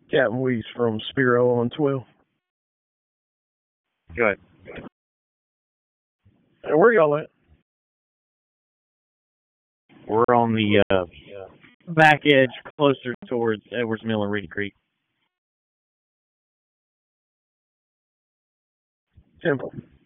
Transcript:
Captain Weiss from Spiro on 12. Go ahead. Hey, where y'all at? We're on the back edge, closer towards Edwards Mill and Reedy Creek. Temple.